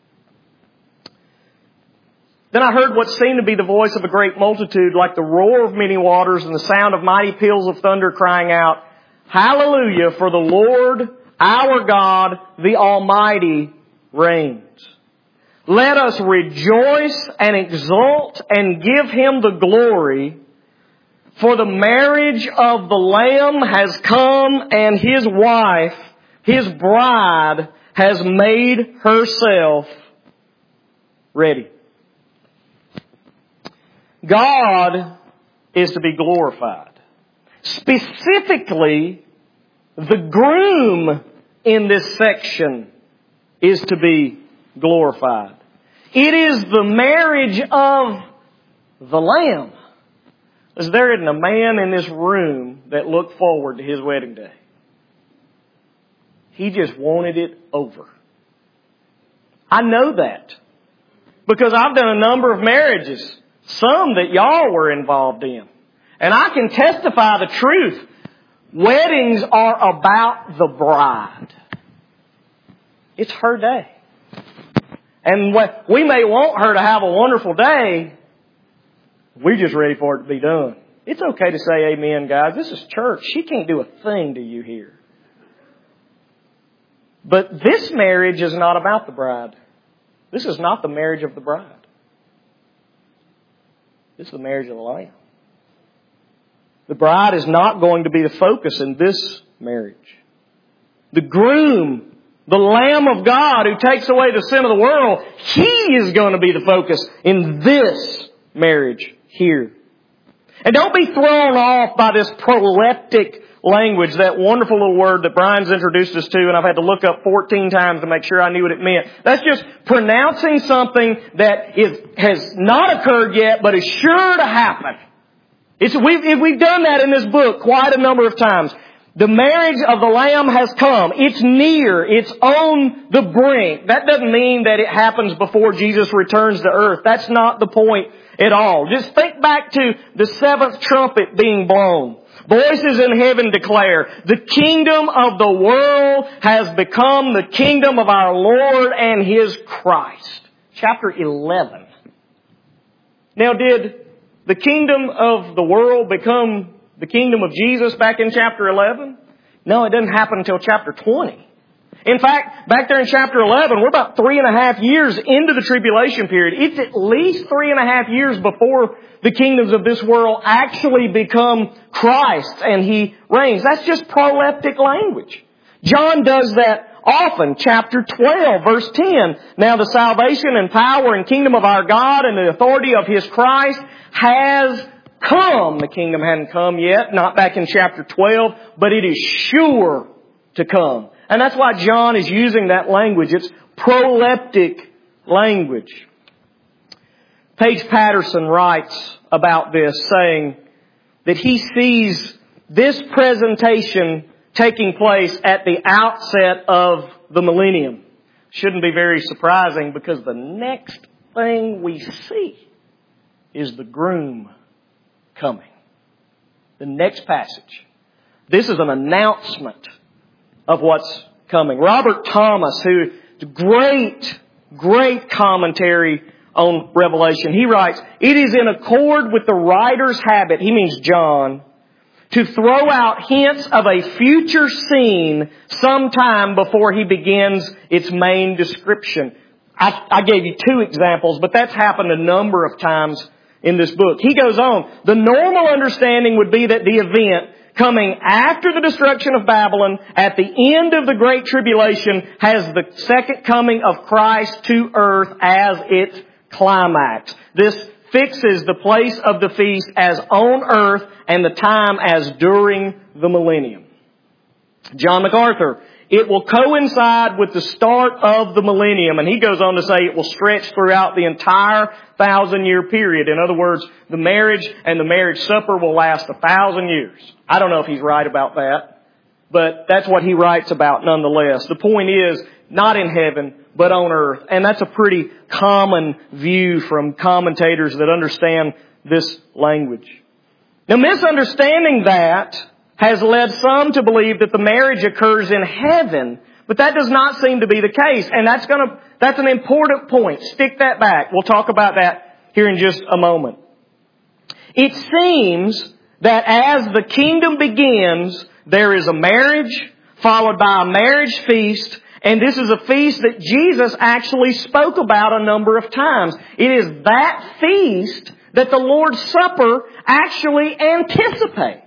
Then I heard what seemed to be the voice of a great multitude, like the roar of many waters and the sound of mighty peals of thunder, crying out, Hallelujah, for the Lord our God, the Almighty, reigns. Let us rejoice and exult and give Him the glory, for the marriage of the Lamb has come, and His wife, His bride, has made herself ready. God is to be glorified. Specifically, the groom in this section is to be glorified. It is the marriage of the Lamb. There isn't a man in this room that looked forward to his wedding day. He just wanted it over. I know that because I've done a number of marriages, some that y'all were involved in. And I can testify the truth. Weddings are about the bride. It's her day. And we may want her to have a wonderful day. We're just ready for it to be done. It's okay to say amen, guys. This is church. She can't do a thing to you here. But this marriage is not about the bride. This is not the marriage of the bride. This is the marriage of the Lamb. The bride is not going to be the focus in this marriage. The groom, the Lamb of God who takes away the sin of the world, He is going to be the focus in this marriage here. And don't be thrown off by this proleptic language, that wonderful little word that Brian's introduced us to, and I've had to look up 14 times to make sure I knew what it meant. That's just pronouncing something that has not occurred yet, but is sure to happen. We've done that in this book quite a number of times. The marriage of the Lamb has come. It's near. It's on the brink. That doesn't mean that it happens before Jesus returns to earth. That's not the point at all. Just think back to the seventh trumpet being blown. Voices in heaven declare, the kingdom of the world has become the kingdom of our Lord and His Christ. Chapter 11. Now, did the kingdom of the world become the kingdom of Jesus back in chapter 11? No, it didn't happen until chapter 20. In fact, back there in chapter 11, we're about 3.5 years into the tribulation period. It's at least 3.5 years before the kingdoms of this world actually become Christ and He reigns. That's just proleptic language. John does that often. Chapter 12, verse 10. Now the salvation and power and kingdom of our God and the authority of His Christ has come. The kingdom hadn't come yet, not back in chapter 12, but it is sure to come. And that's why John is using that language. It's proleptic language. Paige Patterson writes about this, saying that he sees this presentation taking place at the outset of the millennium. Shouldn't be very surprising because the next thing we see is the groom coming. The next passage. This is an announcement of what's coming. Robert Thomas, who is great commentary on Revelation, he writes, it is in accord with the writer's habit, he means John, to throw out hints of a future scene sometime before he begins its main description. I gave you 2 examples, but that's happened a number of times in this book. He goes on, the normal understanding would be that the event coming after the destruction of Babylon at the end of the Great Tribulation has the second coming of Christ to earth as its climax. This fixes the place of the feast as on earth and the time as during the millennium. John MacArthur, it will coincide with the start of the millennium, and he goes on to say it will stretch throughout the entire 1,000-year period. In other words, the marriage and the marriage supper will last 1,000 years. I don't know if he's right about that, but that's what he writes about nonetheless. The point is, not in heaven, but on earth. And that's a pretty common view from commentators that understand this language. Now, misunderstanding that has led some to believe that the marriage occurs in heaven, but that does not seem to be the case. And that's an important point. Stick that back. We'll talk about that here in just a moment. It seems that as the kingdom begins, there is a marriage followed by a marriage feast, and this is a feast that Jesus actually spoke about a number of times. It is that feast that the Lord's Supper actually anticipates.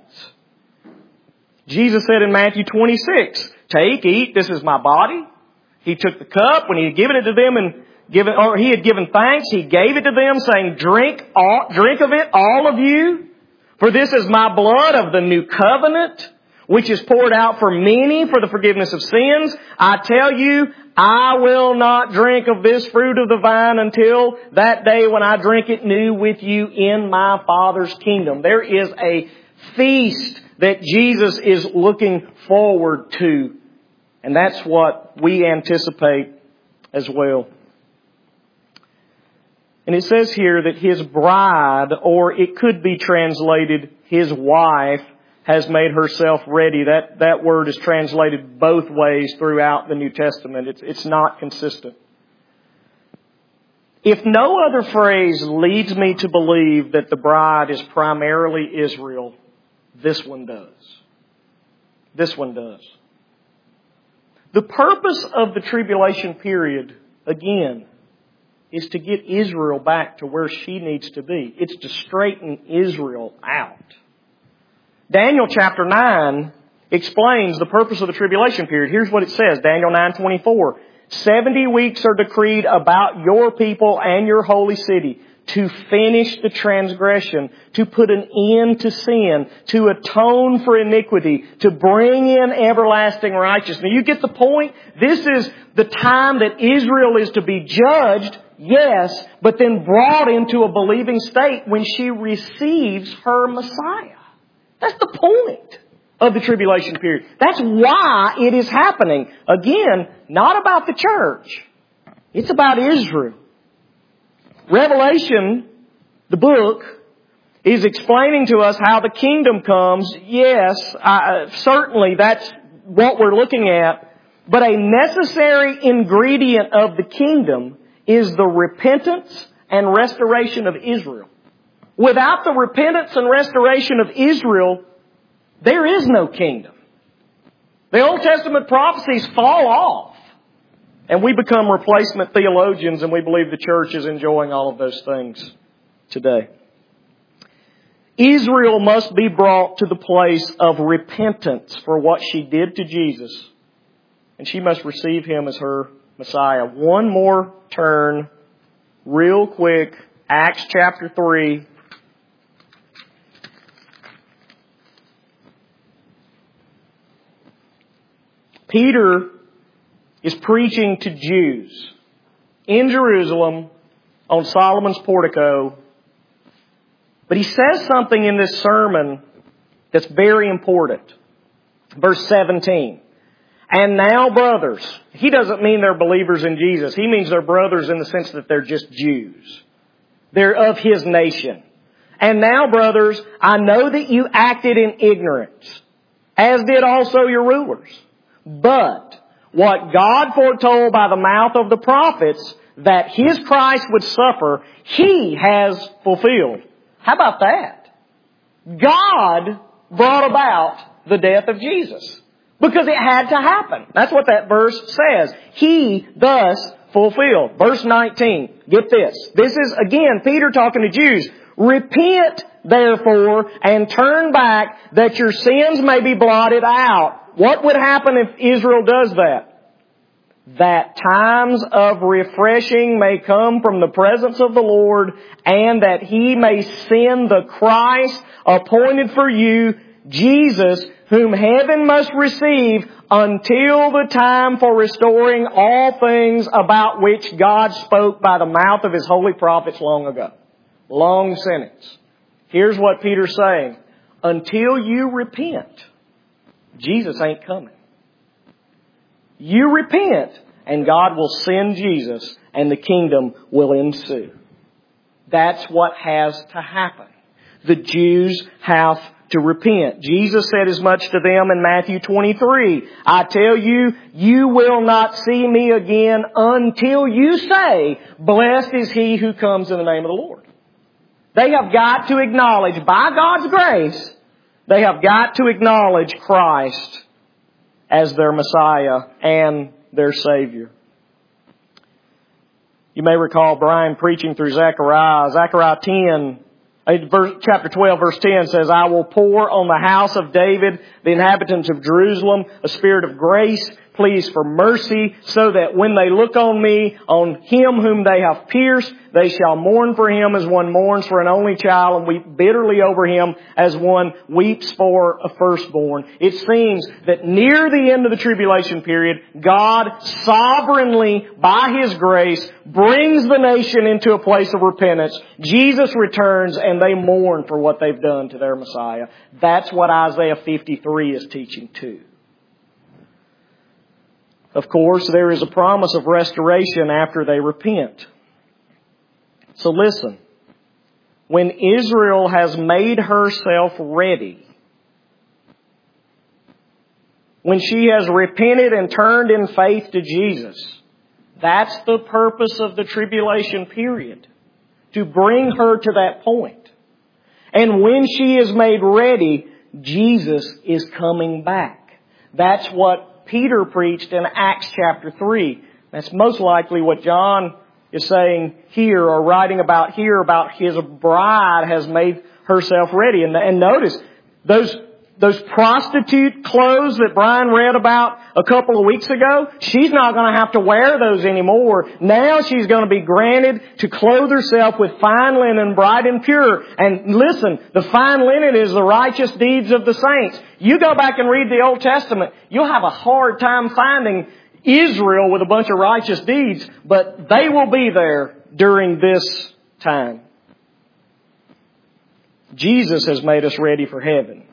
Jesus said in Matthew 26, take, eat, this is my body. He took the cup when He had given it to them in He had given thanks. He gave it to them, saying, drink of it, all of you. For this is my blood of the new covenant, which is poured out for many for the forgiveness of sins. I tell you, I will not drink of this fruit of the vine until that day when I drink it new with you in my Father's kingdom. There is a feast that Jesus is looking forward to. And that's what we anticipate as well. And it says here that His bride, or it could be translated His wife, has made herself ready. That word is translated both ways throughout the New Testament. It's not consistent. If no other phrase leads me to believe that the bride is primarily Israel, this one does. This one does. The purpose of the tribulation period, again, is to get Israel back to where she needs to be. It's to straighten Israel out. Daniel chapter 9 explains the purpose of the tribulation period. Here's what it says, Daniel 9:24. 70 weeks are decreed about your people and your holy city to finish the transgression, to put an end to sin, to atone for iniquity, to bring in everlasting righteousness. Now you get the point? This is the time that Israel is to be judged, yes, but then brought into a believing state when she receives her Messiah. That's the point of the tribulation period. That's why it is happening. Again, not about the church. It's about Israel. Revelation, the book, is explaining to us how the kingdom comes. Yes, certainly that's what we're looking at. But a necessary ingredient of the kingdom is the repentance and restoration of Israel. Without the repentance and restoration of Israel, there is no kingdom. The Old Testament prophecies fall off. And we become replacement theologians, and we believe the church is enjoying all of those things today. Israel must be brought to the place of repentance for what she did to Jesus. And she must receive Him as her Messiah. One more turn, real quick. Acts chapter 3. Peter is preaching to Jews in Jerusalem on Solomon's portico. But he says something in this sermon that's very important. Verse 17. And now, brothers. He doesn't mean they're believers in Jesus. He means they're brothers in the sense that they're just Jews. They're of His nation. And now, brothers, I know that you acted in ignorance, as did also your rulers. But what God foretold by the mouth of the prophets, that His Christ would suffer, He has fulfilled. How about that? God brought about the death of Jesus. Because it had to happen. That's what that verse says. He thus fulfilled. Verse 19. Get this. This is, again, Peter talking to Jews. Repent, therefore, and turn back, that your sins may be blotted out. What would happen if Israel does that? That times of refreshing may come from the presence of the Lord, and that He may send the Christ appointed for you, Jesus, whom heaven must receive until the time for restoring all things about which God spoke by the mouth of His holy prophets long ago. Long sentence. Here's what Peter's saying. Until you repent, Jesus ain't coming. You repent, and God will send Jesus, and the kingdom will ensue. That's what has to happen. The Jews have to repent. Jesus said as much to them in Matthew 23. I tell you, you will not see me again until you say, blessed is he who comes in the name of the Lord. They have got to acknowledge, by God's grace, they have got to acknowledge Christ as their Messiah and their Savior. You may recall Brian preaching through Zechariah. Zechariah 10, chapter 12, verse 10 says, I will pour on the house of David, the inhabitants of Jerusalem, a spirit of grace, pleas for mercy, so that when they look on me, on him whom they have pierced, they shall mourn for him as one mourns for an only child, and weep bitterly over him as one weeps for a firstborn. It seems that near the end of the tribulation period, God sovereignly, by His grace, brings the nation into a place of repentance. Jesus returns and they mourn for what they've done to their Messiah. That's what Isaiah 53 is teaching too. Of course, there is a promise of restoration after they repent. So listen, when Israel has made herself ready, when she has repented and turned in faith to Jesus, that's the purpose of the tribulation period, to bring her to that point. And when she is made ready, Jesus is coming back. That's what Peter preached in Acts chapter 3. That's most likely what John is saying here, or writing about here, about his bride has made herself ready. And notice, those prostitute clothes that Brian read about a couple of weeks ago, she's not going to have to wear those anymore. Now she's going to be granted to clothe herself with fine linen, bright and pure. And listen, the fine linen is the righteous deeds of the saints. You go back and read the Old Testament, you'll have a hard time finding Israel with a bunch of righteous deeds, but they will be there during this time. Jesus has made us ready for heaven.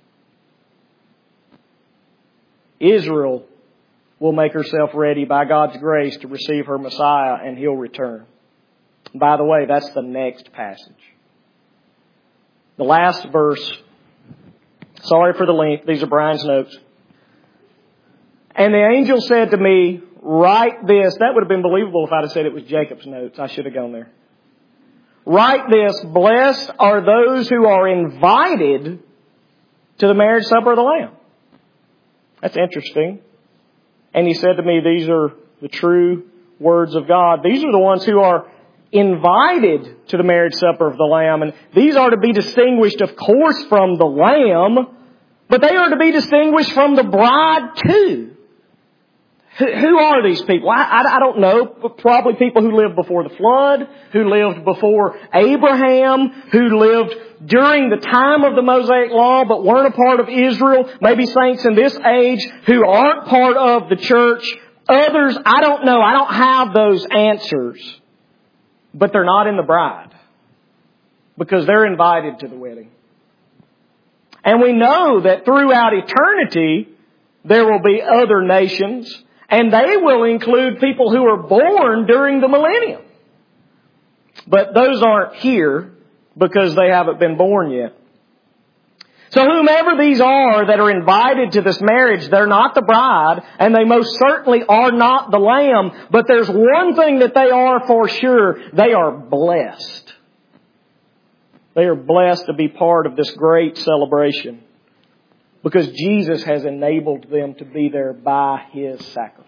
Israel will make herself ready by God's grace to receive her Messiah, and He'll return. By the way, that's the next passage. The last verse, sorry for the length, these are Brian's notes. And the angel said to me, write this. That would have been believable if I'd have said it was Jacob's notes. I should have gone there. Write this, blessed are those who are invited to the marriage supper of the Lamb. That's interesting. And he said to me, these are the true words of God. These are the ones who are invited to the marriage supper of the Lamb. And these are to be distinguished, of course, from the Lamb, but they are to be distinguished from the bride too. Who are these people? I don't know. Probably people who lived before the flood, who lived before Abraham, who lived during the time of the Mosaic Law but weren't a part of Israel. Maybe saints in this age who aren't part of the church. Others, I don't know. I don't have those answers. But they're not in the bride, because they're invited to the wedding. And we know that throughout eternity, there will be other nations, and they will include people who are born during the millennium. But those aren't here because they haven't been born yet. So whomever these are that are invited to this marriage, they're not the bride, and they most certainly are not the Lamb. But there's one thing that they are for sure. They are blessed. They are blessed to be part of this great celebration, because Jesus has enabled them to be there by His sacrifice.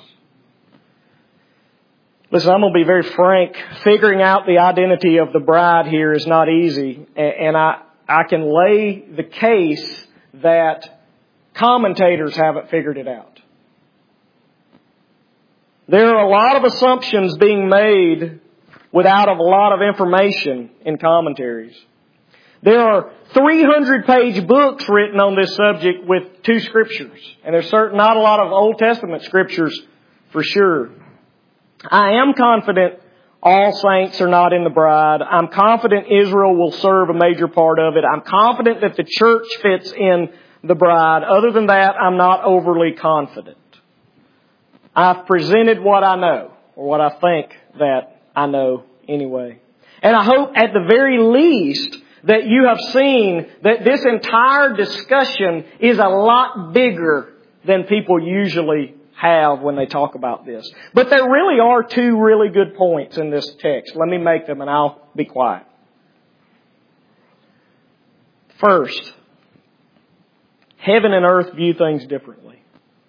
Listen, I'm going to be very frank. Figuring out the identity of the bride here is not easy. And I can lay the case that commentators haven't figured it out. There are a lot of assumptions being made without a lot of information in commentaries. There are 300-page books written on this subject with 2 scriptures. And there's not a lot of Old Testament scriptures for sure. I am confident all saints are not in the bride. I'm confident Israel will serve a major part of it. I'm confident that the church fits in the bride. Other than that, I'm not overly confident. I've presented what I know, or what I think that I know anyway. And I hope at the very least that you have seen that this entire discussion is a lot bigger than people usually have when they talk about this. But there really are 2 really good points in this text. Let me make them and I'll be quiet. First, heaven and earth view things differently.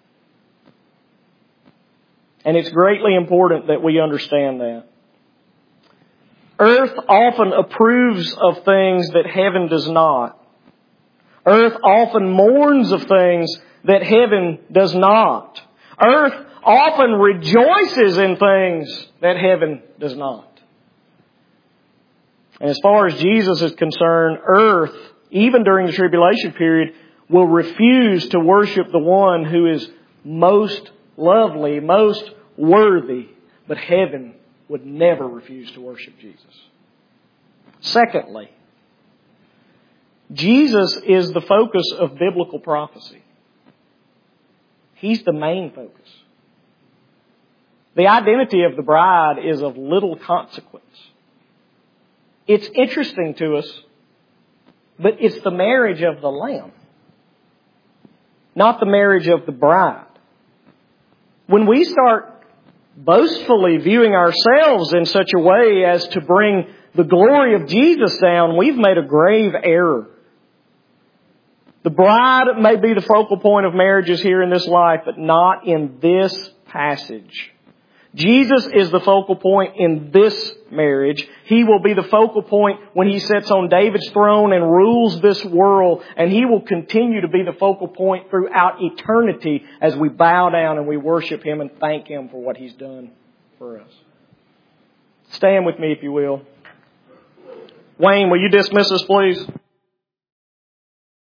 And it's greatly important that we understand that. Earth often approves of things that heaven does not. Earth often mourns of things that heaven does not. Earth often rejoices in things that heaven does not. And as far as Jesus is concerned, earth, even during the tribulation period, will refuse to worship the one who is most lovely, most worthy. But heaven would never refuse to worship Jesus. Secondly, Jesus is the focus of biblical prophecy. He's the main focus. The identity of the bride is of little consequence. It's interesting to us, but it's the marriage of the Lamb, not the marriage of the bride. When we start boastfully viewing ourselves in such a way as to bring the glory of Jesus down, we've made a grave error. The bride may be the focal point of marriages here in this life, but not in this passage. Jesus is the focal point in this marriage. He will be the focal point when He sits on David's throne and rules this world. And He will continue to be the focal point throughout eternity as we bow down and we worship Him and thank Him for what He's done for us. Stand with me if you will. Wayne, will you dismiss us, please?